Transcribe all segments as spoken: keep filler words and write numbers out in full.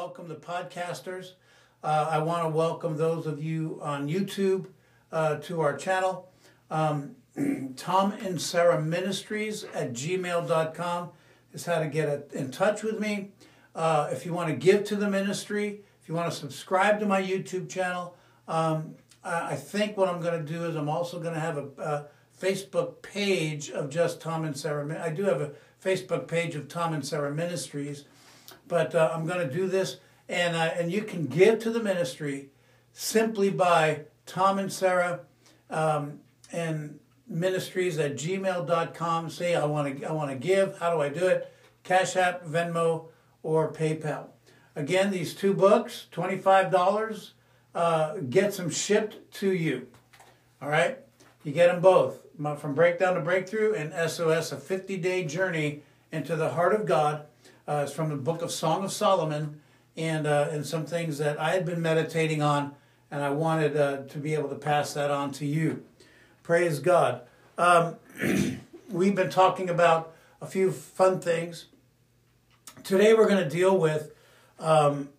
welcome the podcasters. Uh, I want to welcome those of you on YouTube uh, to our channel. Um, Tom and Sarah Ministries at gmail dot com is how to get in touch with me. Uh, if you want to give to the ministry, if you want to subscribe to my YouTube channel, um, I, I think what I'm going to do is I'm also going to have a, a Facebook page of just Tom and Sarah. I do have a Facebook page of Tom and Sarah Ministries, but uh, I'm going to do this, and uh, and you can give to the ministry simply by Tom and Sarah um, and Ministries at gmail dot com. Say I want to I want to give. How do I do it? Cash App, Venmo, or PayPal. Again, these two books, twenty-five dollars, uh, gets them shipped to you. All right, you get them both. From Breakdown to Breakthrough and S O S, a fifty-day journey into the heart of God. Uh, it's from the book of Song of Solomon, and uh, and some things that I had been meditating on, and I wanted uh, to be able to pass that on to you. Praise God. Um, we've been talking about a few fun things. Today we're going to deal with um,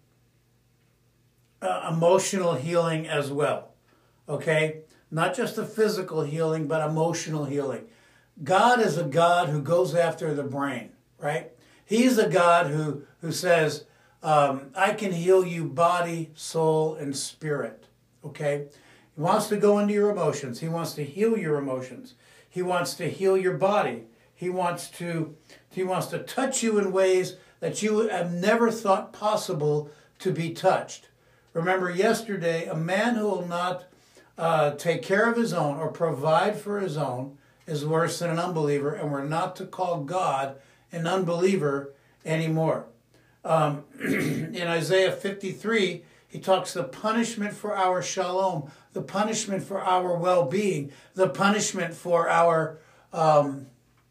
uh, emotional healing as well. Okay? Not just the physical healing, but emotional healing. God is a God who goes after the brain, right? He's a God who, who says, um, I can heal you body, soul, and spirit, okay? He wants to go into your emotions. He wants to heal your emotions. He wants to heal your body. He wants to, he wants to touch you in ways that you have never thought possible to be touched. Remember yesterday, a man who will not Uh, take care of his own or provide for his own is worse than an unbeliever, and we're not to call God an unbeliever anymore. Um, in Isaiah fifty-three, he talks the punishment for our shalom, the punishment for our well-being, the punishment for our, um,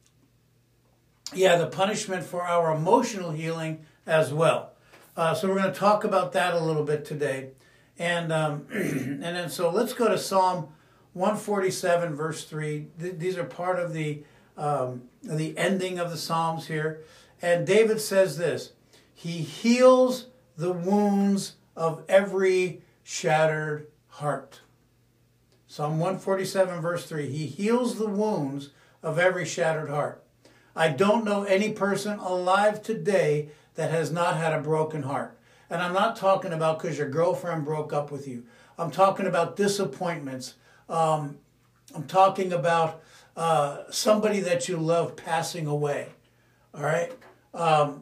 yeah, the punishment for our emotional healing as well. Uh, so we're going to talk about that a little bit today. And um, and then so let's go to Psalm one forty-seven verse three. Th these are part of the um, the ending of the Psalms here. And David says this: He heals the wounds of every shattered heart. Psalm one forty-seven verse three. He heals the wounds of every shattered heart. I don't know any person alive today that has not had a broken heart. And I'm not talking about because your girlfriend broke up with you. I'm talking about disappointments. Um, I'm talking about uh, somebody that you love passing away. All right? Um,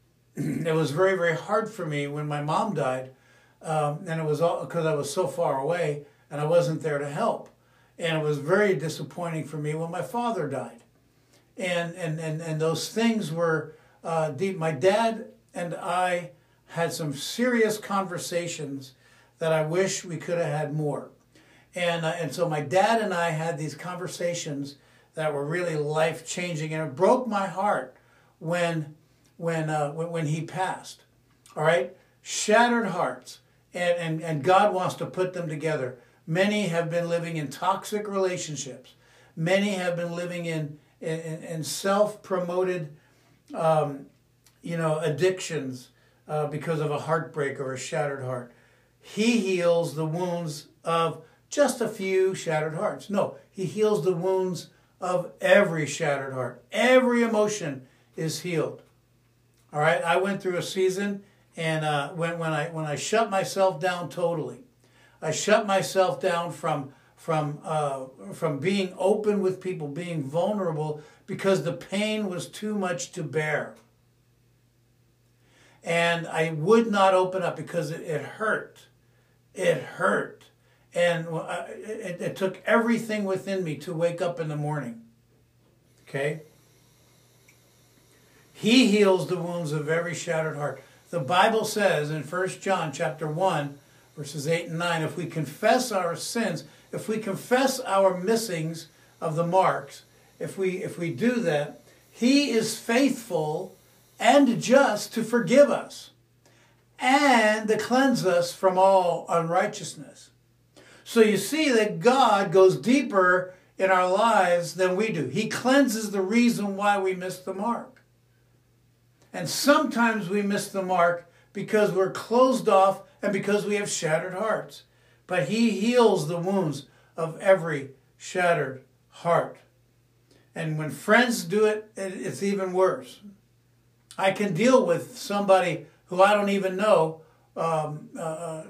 it was very, very hard for me when my mom died. Um, and it was all because I was so far away and I wasn't there to help. And it was very disappointing for me when my father died. And, and, and, and those things were uh, deep. My dad and I had some serious conversations that I wish we could have had more. And, uh, and so my dad and I had these conversations that were really life-changing, and it broke my heart when, when, uh, when, when he passed. All right? Shattered hearts, and, and, and God wants to put them together. Many have been living in toxic relationships. Many have been living in, in, in self-promoted, um, you know, addictions, Uh, because of a heartbreak or a shattered heart. He heals the wounds of just a few shattered hearts. No, he heals the wounds of every shattered heart. Every emotion is healed. All right, I went through a season, and uh, when when I when I shut myself down totally, I shut myself down from from uh, from being open with people, being vulnerable, because the pain was too much to bear. And I would not open up because it, it hurt. It hurt. And it, it took everything within me to wake up in the morning. Okay? He heals the wounds of every shattered heart. The Bible says in First John chapter one, verses eight and nine, if we confess our sins, if we confess our missings of the marks, if we, if we do that, he is faithful and just to forgive us and to cleanse us from all unrighteousness. So you see that God goes deeper in our lives than we do. He cleanses the reason why we miss the mark. And sometimes we miss the mark because we're closed off and because we have shattered hearts. But he heals the wounds of every shattered heart. And when friends do it, it's even worse. I can deal with somebody who I don't even know um, uh,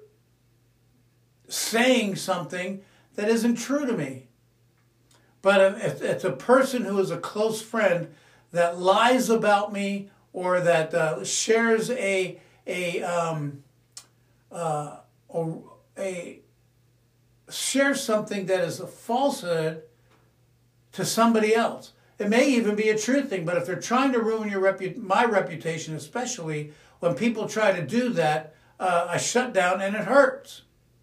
saying something that isn't true to me. But if it's a person who is a close friend that lies about me or that uh, shares a a um, uh, a, a shares something that is a falsehood to somebody else. It may even be a true thing, but if they're trying to ruin your repu- my reputation, especially when people try to do that, uh, I shut down and it hurts.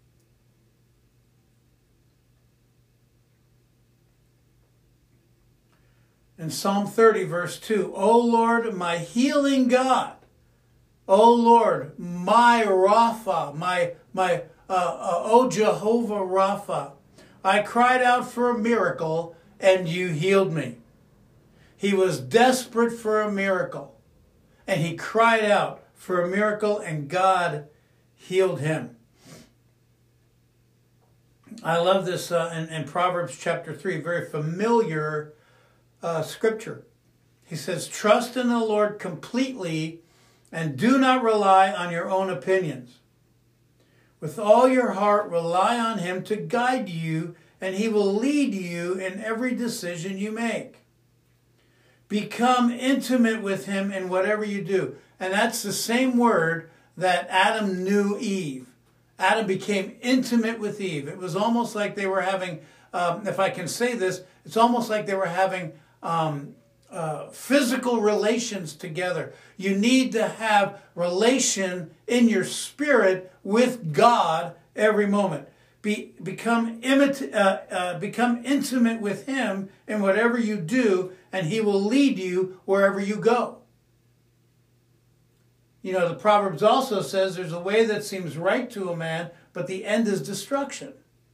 In Psalm thirty, verse two, O Lord, my healing God, O Lord, my Rapha, my, my uh, uh, O Jehovah Rapha, I cried out for a miracle and you healed me. He was desperate for a miracle and he cried out for a miracle and God healed him. I love this uh, in, in Proverbs chapter three, very familiar Uh, scripture. He says, trust in the Lord completely and do not rely on your own opinions. With all your heart, rely on him to guide you, and he will lead you in every decision you make. Become intimate with him in whatever you do. And that's the same word that Adam knew Eve. Adam became intimate with Eve. It was almost like they were having, um, if I can say this, it's almost like they were having Um, uh, physical relations together. You need to have relation in your spirit with God every moment. Be, become, imit- uh, uh, become intimate with him in whatever you do, and he will lead you wherever you go. You know, the Proverbs also says there's a way that seems right to a man, but the end is destruction.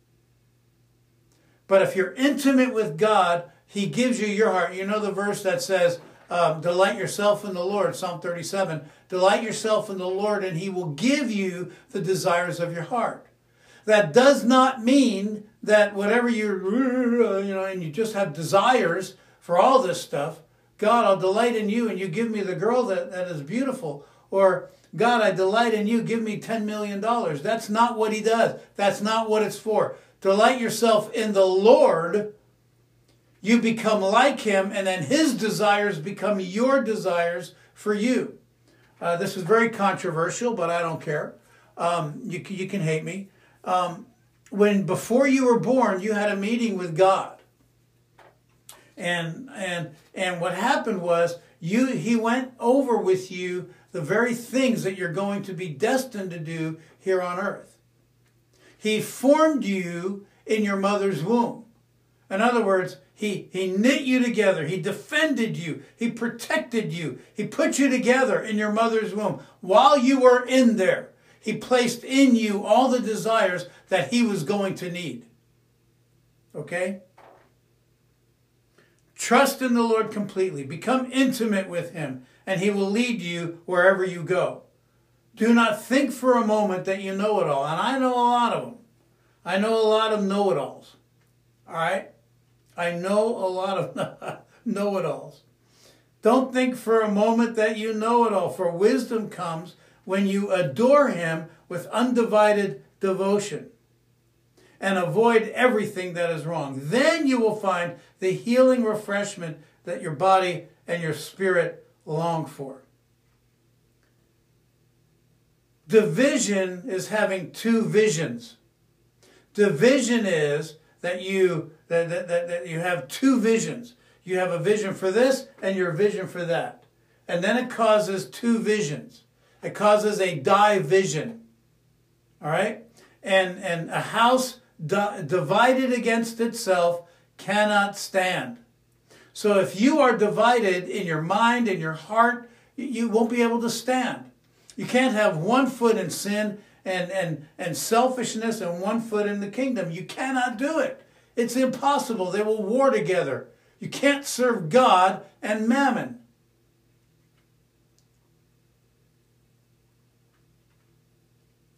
But if you're intimate with God, he gives you your heart. You know the verse that says, um, delight yourself in the Lord, Psalm thirty-seven. Delight yourself in the Lord and he will give you the desires of your heart. That does not mean that whatever you're, you know, and you just have desires for all this stuff, God, I'll delight in you and you give me the girl that, that is beautiful. Or, God, I delight in you, give me ten million dollars. That's not what he does. That's not what it's for. Delight yourself in the Lord. You become like him, and then his desires become your desires for you. Uh, this is very controversial, but I don't care. Um, you, you can hate me. Um, when before you were born, you had a meeting with God, and and and what happened was you he went over with you the very things that you're going to be destined to do here on earth. He formed you in your mother's womb. In other words, he, he knit you together. He defended you. He protected you. He put you together in your mother's womb. While you were in there, he placed in you all the desires that he was going to need. Okay? Trust in the Lord completely. Become intimate with him, and he will lead you wherever you go. Do not think for a moment that you know it all. And I know a lot of them. I know a lot of know-it-alls. All right? I know a lot of know-it-alls. Don't think for a moment that you know it all, for wisdom comes when you adore him with undivided devotion and avoid everything that is wrong. Then you will find the healing refreshment that your body and your spirit long for. Division is having two visions. Division is that you that, that, that, that you have two visions. You have a vision for this and your vision for that. And then it causes two visions. It causes a division. All right? And, and a house di- divided against itself cannot stand. So if you are divided in your mind and your heart, you won't be able to stand. You can't have one foot in sin and, and, and selfishness and one foot in the kingdom. You cannot do it. It's impossible. They will war together. You can't serve God and mammon.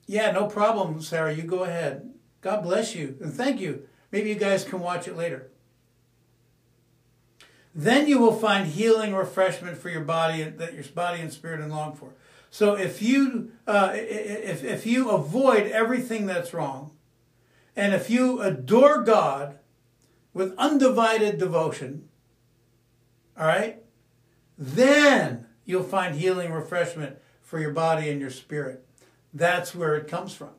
Yeah, no problem, Sarah. You go ahead. God bless you. And thank you. Maybe you guys can watch it later. Then you will find healing, refreshment for your body that your body and spirit and long for. So if you uh, if if you avoid everything that's wrong, and if you adore God with undivided devotion, all right, then you'll find healing, refreshment for your body and your spirit. That's where it comes from.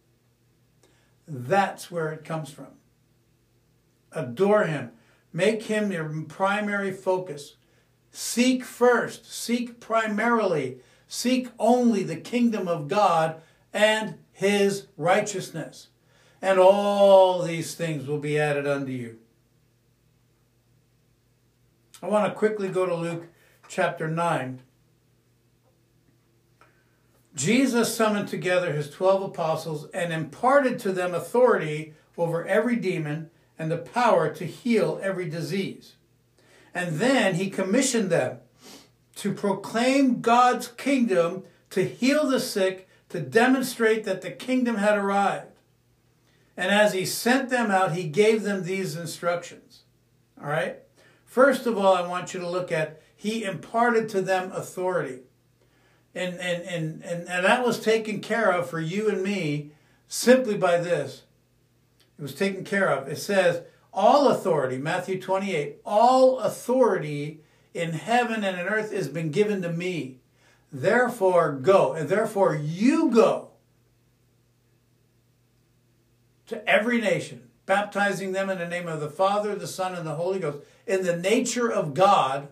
That's where it comes from. Adore him. Make him your primary focus. Seek first, seek primarily, seek only the kingdom of God and his righteousness. And all these things will be added unto you. I want to quickly go to Luke chapter nine. Jesus summoned together his twelve apostles and imparted to them authority over every demon and the power to heal every disease. And then he commissioned them to proclaim God's kingdom, to heal the sick, to demonstrate that the kingdom had arrived. And as he sent them out, he gave them these instructions. All right? First of all, I want you to look at, he imparted to them authority. And, and, and, and, and that was taken care of for you and me simply by this. It was taken care of. It says, all authority, Matthew twenty-eight, all authority in heaven and in earth has been given to me. Therefore go, and therefore you go to every nation, baptizing them in the name of the Father, the Son, and the Holy Ghost, in the nature of God.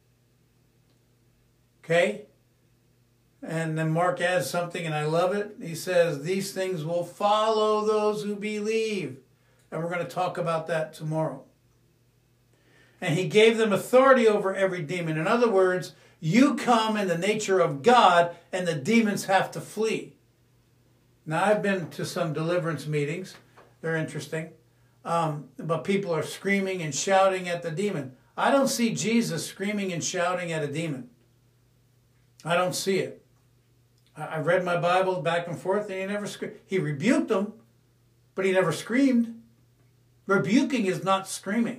Okay? And then Mark adds something, and I love it. He says, these things will follow those who believe. And we're going to talk about that tomorrow. And he gave them authority over every demon. In other words, you come in the nature of God, and the demons have to flee. Now, I've been to some deliverance meetings. They're interesting. Um, but people are screaming and shouting at the demon. I don't see Jesus screaming and shouting at a demon. I don't see it. I read my Bible back and forth, and he never screamed. He rebuked them, but he never screamed. Rebuking is not screaming.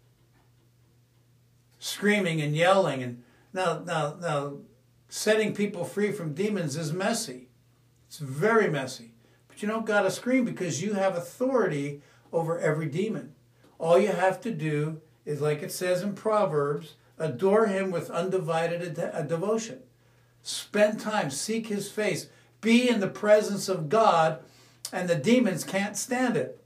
Screaming and yelling. And now, now, now, setting people free from demons is messy. It's very messy. But you don't got to scream because you have authority over every demon. All you have to do is, like it says in Proverbs, adore him with undivided devotion. Spend time, seek his face, be in the presence of God, and the demons can't stand it.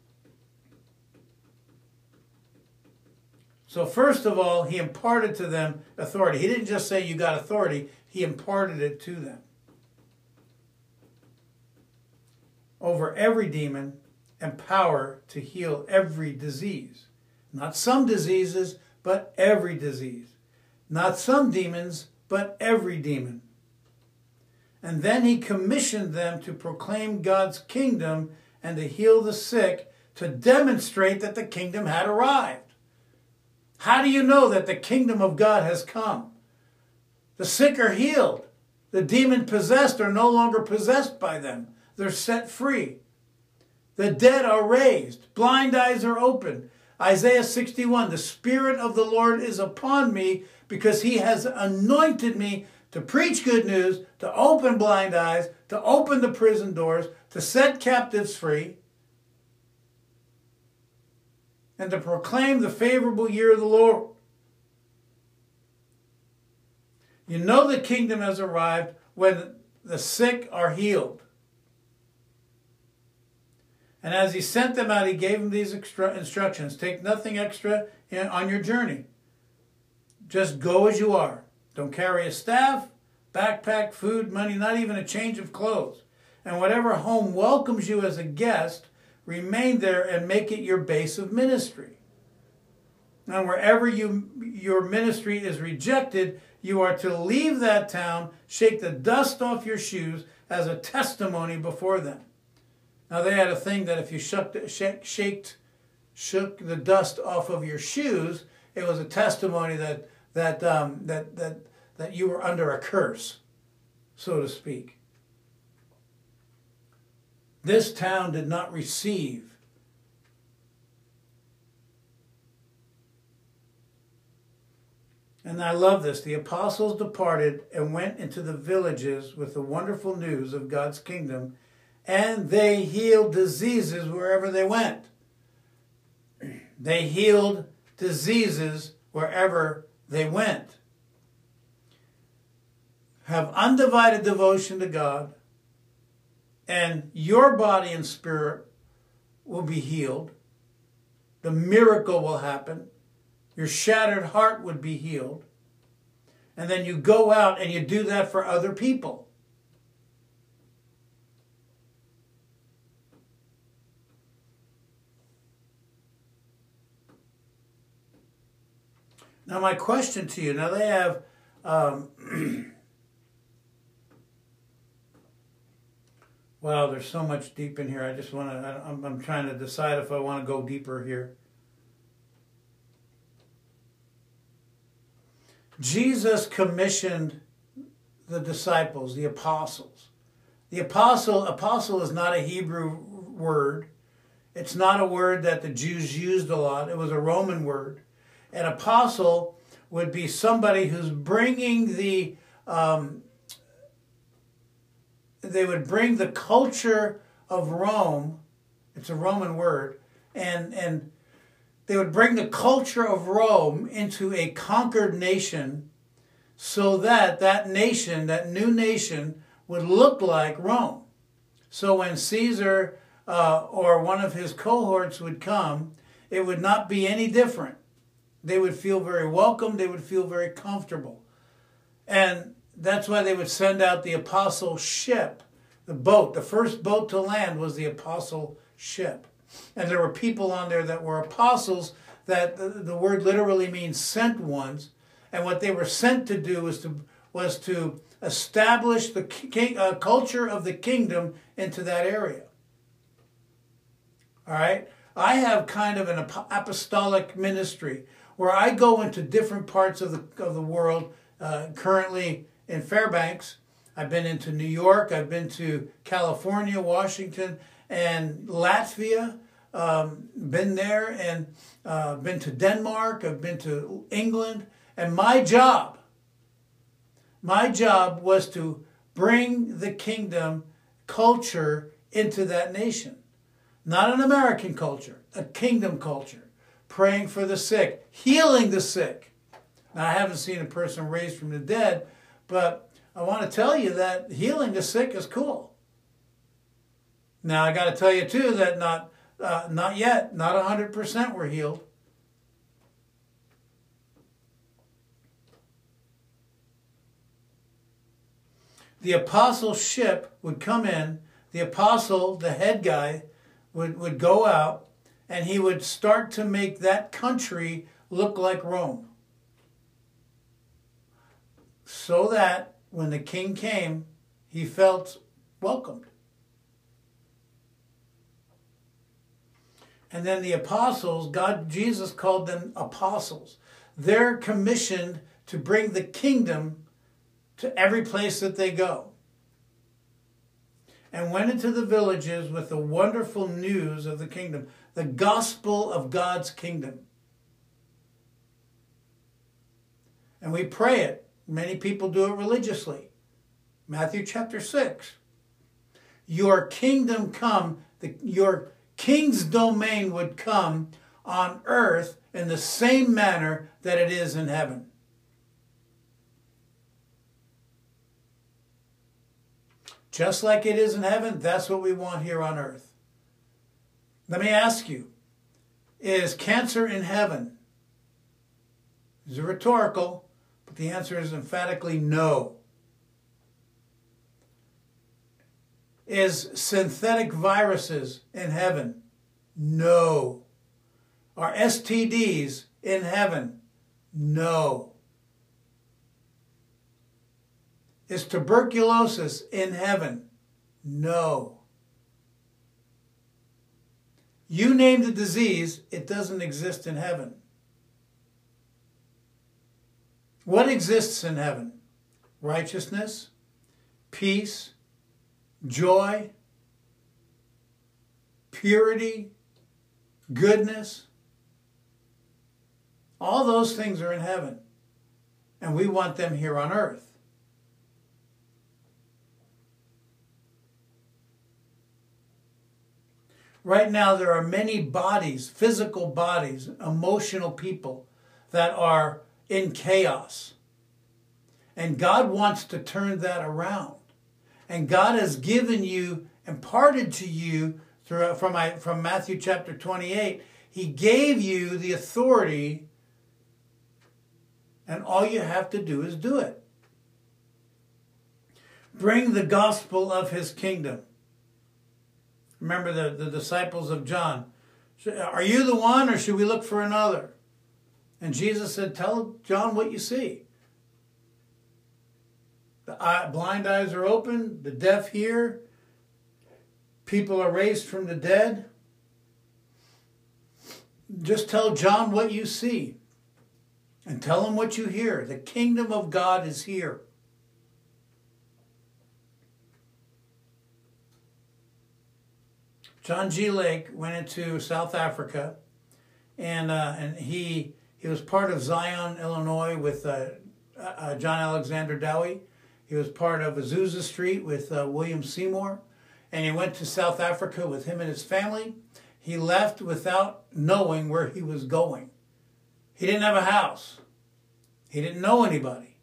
So first of all, he imparted to them authority. He didn't just say you got authority, he imparted it to them. Over every demon and power to heal every disease. Not some diseases, but every disease. Not some demons, but every demon. And then he commissioned them to proclaim God's kingdom and to heal the sick, to demonstrate that the kingdom had arrived. How do you know that the kingdom of God has come? The sick are healed. The demon-possessed are no longer possessed by them. They're set free. The dead are raised. Blind eyes are opened. Isaiah sixty-one, the Spirit of the Lord is upon me because he has anointed me to preach good news, to open blind eyes, to open the prison doors, to set captives free, and to proclaim the favorable year of the Lord. You know the kingdom has arrived when the sick are healed. And as he sent them out, he gave them these instructions. Take nothing extra on your journey. Just go as you are. Don't carry a staff, backpack, food, money, not even a change of clothes. And whatever home welcomes you as a guest, remain there and make it your base of ministry. And wherever you, your ministry is rejected, you are to leave that town, shake the dust off your shoes as a testimony before them. Now they had a thing that if you shook, shake, shaked, shook the dust off of your shoes, it was a testimony that that um, that that that you were under a curse, so to speak. This town did not receive. And I love this. The apostles departed and went into the villages with the wonderful news of God's kingdom, and they healed diseases wherever they went. They healed diseases wherever they went. Have undivided devotion to God, and your body and spirit will be healed. The miracle will happen. Your shattered heart would be healed. And then you go out and you do that for other people. Now my question to you, now they have, um, wow, there's so much deep in here. I just want to, I'm, I'm trying to decide if I want to go deeper here. Jesus commissioned the disciples, the apostles. The apostle, apostle is not a Hebrew word. It's not a word that the Jews used a lot. It was a Roman word. An apostle would be somebody who's bringing the, um, they would bring the culture of Rome. It's a Roman word. And, and they would bring the culture of Rome into a conquered nation so that that nation, that new nation, would look like Rome. So when Caesar uh, or one of his cohorts would come, it would not be any different. They would feel very welcome. They would feel very comfortable. And that's why they would send out the apostle ship, the boat. The first boat to land was the apostle ship. And there were people on there that were apostles, that the, the word literally means sent ones. And what they were sent to do was to, was to establish the king, uh, culture of the kingdom into that area. All right? I have kind of an apostolic ministry where I go into different parts of the, of the world, uh, currently in Fairbanks. I've been into New York. I've been to California, Washington, and Latvia. Um, been there, and uh, been to Denmark. I've been to England. And my job, my job was to bring the kingdom culture into that nation. Not an American culture, a kingdom culture. Praying for the sick, healing the sick. Now, I haven't seen a person raised from the dead, but I want to tell you that healing the sick is cool. Now, I got to tell you, too, that not, uh, not yet, not one hundred percent were healed. The apostleship would come in, the apostle, the head guy, would, would go out, and he would start to make that country look like Rome. So that when the king came, he felt welcomed. And then the apostles, God, Jesus called them apostles. They're commissioned to bring the kingdom to every place that they go. And went into the villages with the wonderful news of the kingdom, the gospel of God's kingdom. And we pray it. Many people do it religiously. Matthew chapter six. Your kingdom come, the, your king's domain would come on earth in the same manner that it is in heaven. Just like it is in heaven, that's what we want here on earth. Let me ask you, is cancer in heaven? It's rhetorical, but the answer is emphatically no. Is synthetic viruses in heaven? No. Are S T Ds in heaven? No. Is tuberculosis in heaven? No. You name the disease, it doesn't exist in heaven. What exists in heaven? Righteousness, peace, joy, purity, goodness. All those things are in heaven. And we want them here on earth. Right now there are many bodies, physical bodies, emotional people that are in chaos. And God wants to turn that around. And God has given you, imparted to you, through, from, I, from Matthew chapter twenty-eight, He gave you the authority, and all you have to do is do it. Bring the gospel of His kingdom. Remember the, the disciples of John. Are you the one, or should we look for another? And Jesus said, tell John what you see. The eye, blind eyes are open, the deaf hear, people are raised from the dead. Just tell John what you see. And tell him what you hear. The kingdom of God is here. John G. Lake went into South Africa, and uh, and he he was part of Zion, Illinois, with uh, uh, John Alexander Dowie. He was part of Azusa Street with uh, William Seymour, and he went to South Africa with him and his family. He left without knowing where he was going. He didn't have a house. He didn't know anybody.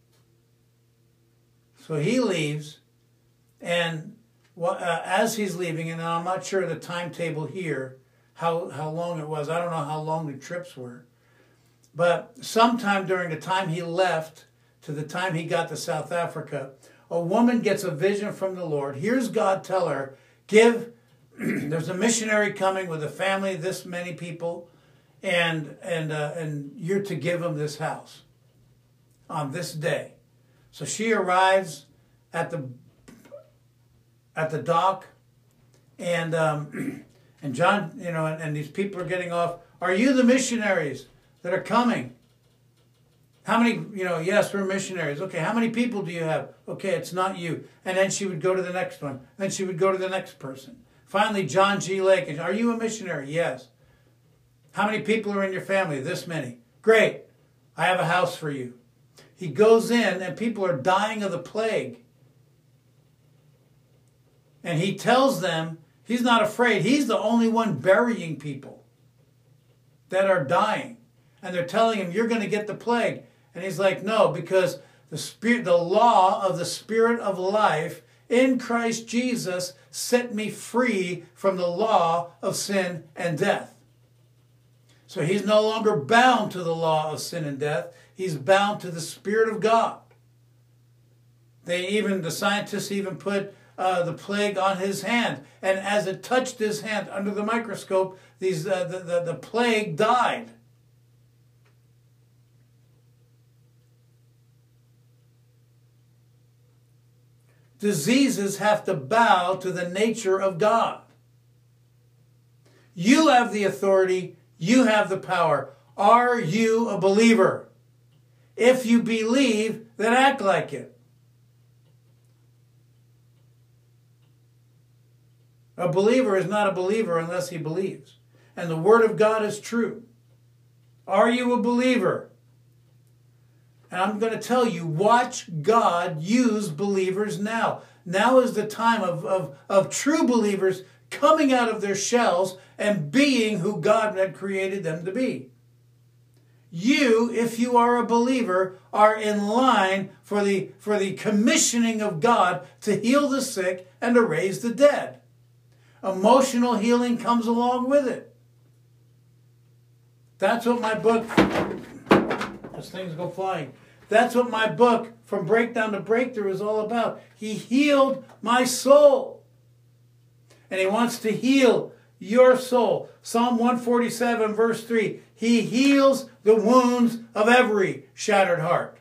So he leaves, and uh, as he's leaving, and I'm not sure the timetable here, how, how long it was. I don't know how long the trips were. But sometime during the time he left to the time he got to South Africa, a woman gets a vision from the Lord. Here's God tell her, give, there's a missionary coming with a family, this many people, and, and, uh, and you're to give him this house on this day. So she arrives at the at the dock, and um, and John, you know, and, and these people are getting off. Are you the missionaries that are coming? How many, you know, yes, we're missionaries. Okay, how many people do you have? Okay, it's not you. And then she would go to the next one. Then she would go to the next person. Finally, John G. Lake, are you a missionary? Yes. How many people are in your family? This many. Great. I have a house for you. He goes in, and people are dying of the plague. And he tells them, he's not afraid. He's the only one burying people that are dying. And they're telling him, you're going to get the plague. And he's like, no, because the spirit, the law of the Spirit of life in Christ Jesus set me free from the law of sin and death. So he's no longer bound to the law of sin and death. He's bound to the Spirit of God. They even, the scientists even put uh, the plague on his hand. And as it touched his hand under the microscope, these, uh, the, the, the plague died. Diseases have to bow to the nature of God. You have the authority. You have the power. Are you a believer? If you believe, then act like it. A believer is not a believer unless he believes. And the Word of God is true. Are you a believer? And I'm going to tell you, watch God use believers now. Now is the time of, of, of true believers coming out of their shells and being who God had created them to be. You, if you are a believer, are in line for the, for the commissioning of God to heal the sick and to raise the dead. Emotional healing comes along with it. That's what my book, as things go flying, that's what my book, From Breakdown to Breakthrough, is all about. He healed my soul. And he wants to heal your soul. Psalm one forty-seven, verse three. He heals the wounds of every shattered heart.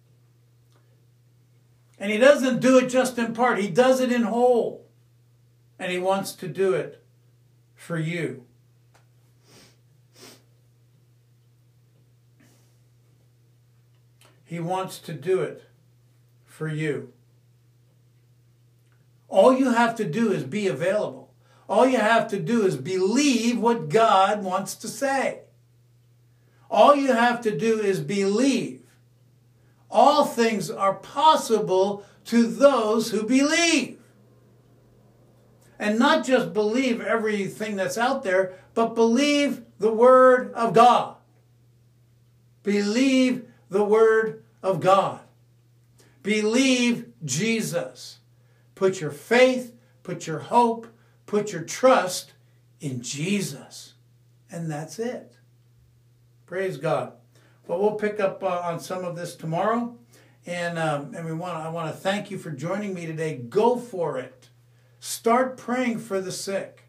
And he doesn't do it just in part. He does it in whole. And he wants to do it for you. He wants to do it for you. All you have to do is be available. All you have to do is believe what God wants to say. All you have to do is believe. All things are possible to those who believe. And not just believe everything that's out there, but believe the Word of God. Believe the Word of God. Believe Jesus. Put your faith, put your hope, put your trust in Jesus. And that's it. Praise God. Well, we'll pick up uh, on some of this tomorrow. And, um, and we want I want to thank you for joining me today. Go for it. Start praying for the sick.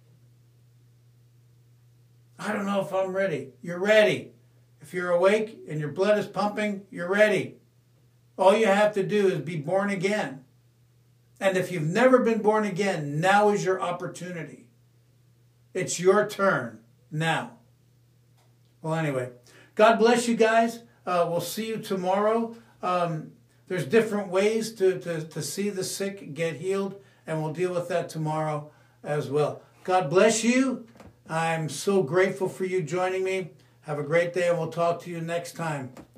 I don't know if I'm ready. You're ready. If you're awake and your blood is pumping, you're ready. All you have to do is be born again. And if you've never been born again, now is your opportunity. It's your turn now. Well, anyway, God bless you guys. Uh, we'll see you tomorrow. Um, there's different ways to, to, to see the sick get healed, and we'll deal with that tomorrow as well. God bless you. I'm so grateful for you joining me. Have a great day, and we'll talk to you next time.